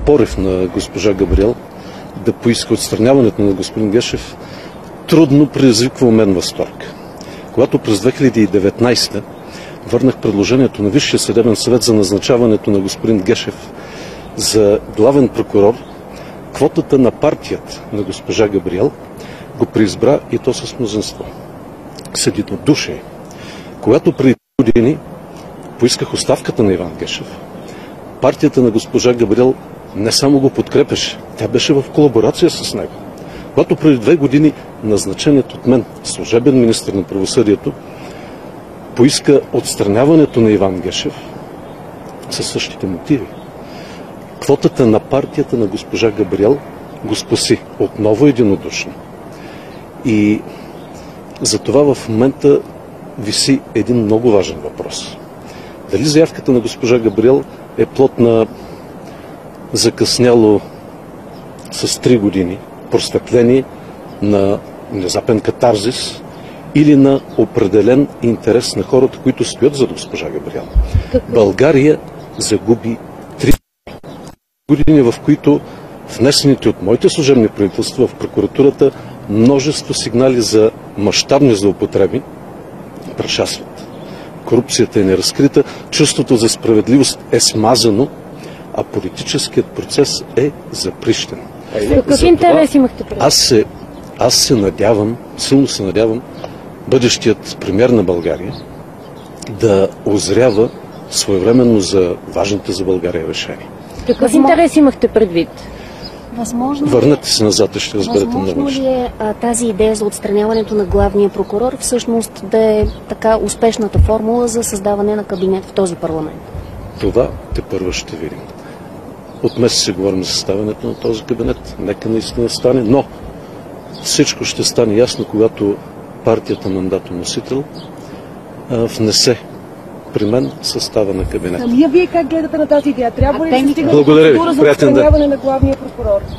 порив на госпожа Габриел да поиска отстраняването на господин Гешев трудно предизвиква у мен възторг. Когато през 2019 върнах предложението на Висшия съдебен съвет за назначаването на господин Гешев за главен прокурор, квотата на партията на госпожа Габриел го преизбра и то с мнозинство. С единодушие. Когато преди години поисках оставката на Иван Гешев, партията на госпожа Габриел не само го подкрепеше, тя беше в колаборация с него. Когато преди 2 години назначеният от мен служебен министър на правосъдието поиска отстраняването на Иван Гешев със същите мотиви, квотата на партията на госпожа Габриел го спаси отново единодушно. И за това в момента виси един много важен въпрос. Дали заявката на госпожа Габриел е плод на закъсняло с 3 години просветление, на внезапен катарзис или на определен интерес на хората, които стоят за госпожа Габриел. България загуби 3 години, в които внесените от моите служебни правителства в прокуратурата множество сигнали за мащабни злоупотреби прашасват. Корупцията е неразкрита, чувството за справедливост е смазано, а политическият процес е заприщен. Какви интереси имахте преди? Аз се надявам, силно се надявам, бъдещият премиер на България да озрява своевременно за важните за България решения. Какъв интерес имахте предвид? Върнете се назад и ще разберете много неща. Възможно ли е тази идея за отстраняването на главния прокурор всъщност да е така успешната формула за създаване на кабинет в този парламент? Това тепърва ще видим. От месеци говорим за съставянето на този кабинет. Нека наистина стане, но всичко ще стане ясно, когато партията мандатоносител внесе при мен състава на кабинет. Вие как гледате на тази идея? Трябва ли да се стигне до процедура за приятен ден. отстраняване на главния прокурор?